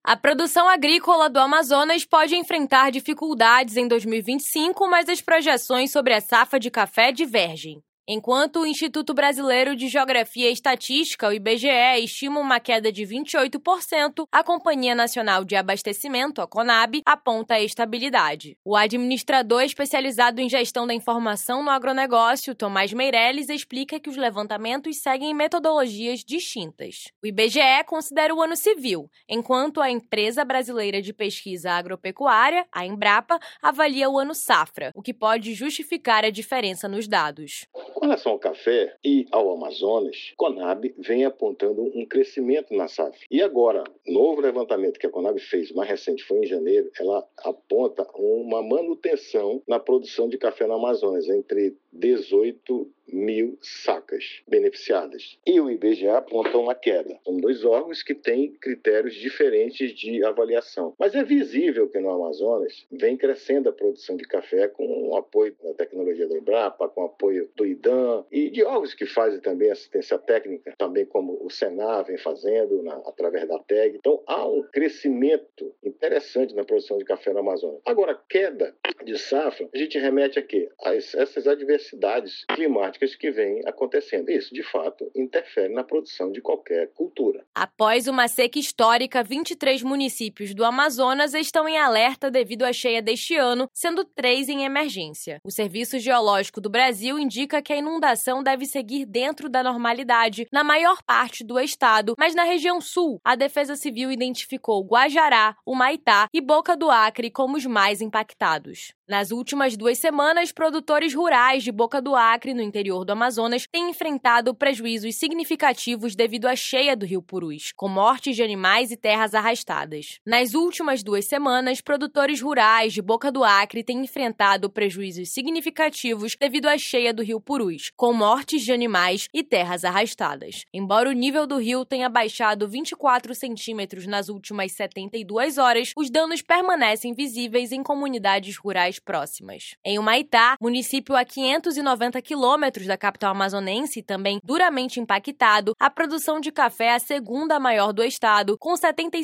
A produção agrícola do Amazonas pode enfrentar dificuldades em 2025, mas as projeções sobre a safra de café divergem. Enquanto o Instituto Brasileiro de Geografia e Estatística, o IBGE, estima uma queda de 28%, a Companhia Nacional de Abastecimento, a Conab, aponta a estabilidade. O administrador especializado em gestão da informação no agronegócio, Tomás Meirelles, explica que os levantamentos seguem metodologias distintas. O IBGE considera o ano civil, enquanto a Empresa Brasileira de Pesquisa Agropecuária, a Embrapa, avalia o ano safra, o que pode justificar a diferença nos dados. Com relação ao café e ao Amazonas, a Conab vem apontando um crescimento na safra. E agora, novo levantamento que a Conab fez, mais recente, foi em janeiro, ela aponta uma manutenção na produção de café no Amazonas, entre 18 mil sacas beneficiadas. E o IBGE aponta uma queda. São dois órgãos que têm critérios diferentes de avaliação. Mas é visível que no Amazonas vem crescendo a produção de café com o apoio da tecnologia da Embrapa, com o apoio do IDAM e de órgãos que fazem também assistência técnica, também como o Senar vem fazendo através da TEG. Então há um crescimento interessante na produção de café no Amazonas. Agora, queda de safra, a gente remete a quê? A essas adversidades climáticas que vem acontecendo. Isso, de fato, interfere na produção de qualquer cultura. Após uma seca histórica, 23 municípios do Amazonas estão em alerta devido à cheia deste ano, sendo 3 em emergência. O Serviço Geológico do Brasil indica que a inundação deve seguir dentro da normalidade na maior parte do estado, mas na região sul, a Defesa Civil identificou Guajará, Humaitá e Boca do Acre como os mais impactados. Nas últimas 2 semanas, produtores rurais de Boca do Acre, no interior do Amazonas, têm enfrentado prejuízos significativos devido à cheia do rio Purus, com mortes de animais e terras arrastadas. Nas últimas 2 semanas, produtores rurais de Boca do Acre têm enfrentado prejuízos significativos devido à cheia do rio Purus, com mortes de animais e terras arrastadas. Embora o nível do rio tenha baixado 24 centímetros nas últimas 72 horas, os danos permanecem visíveis em comunidades rurais próximas. Em Humaitá, município a 590 quilômetros da capital amazonense, também duramente impactado, a produção de café é a segunda maior do estado, com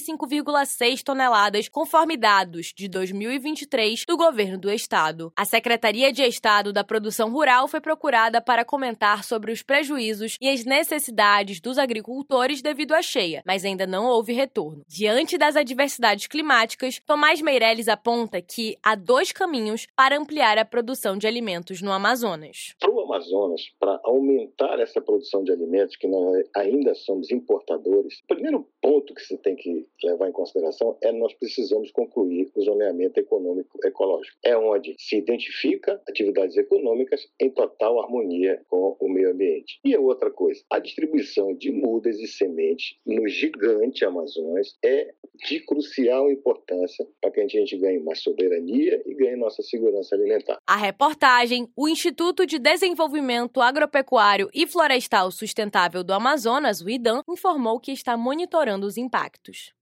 75,6 toneladas, conforme dados de 2023 do governo do estado. A Secretaria de Estado da Produção Rural foi procurada para comentar sobre os prejuízos e as necessidades dos agricultores devido à cheia, mas ainda não houve retorno. Diante das adversidades climáticas, Tomás Meirelles aponta que há 2 caminhos para ampliar a produção de alimentos no Amazonas. Para o Amazonas, para aumentar essa produção de alimentos, que nós ainda somos importadores, o primeiro ponto que você tem que levar em consideração é que nós precisamos concluir o zoneamento econômico ecológico. É onde se identifica atividades econômicas em total harmonia com o meio ambiente. E outra coisa, a distribuição de mudas e sementes no gigante Amazonas é de crucial importância para que a gente ganhe mais soberania e ganhe nossa segurança alimentar. A reportagem, o Instituto de Desenvolvimento Agropecuário e Florestal Sustentável do Amazonas, o IDAM, informou que está monitorando os impactos.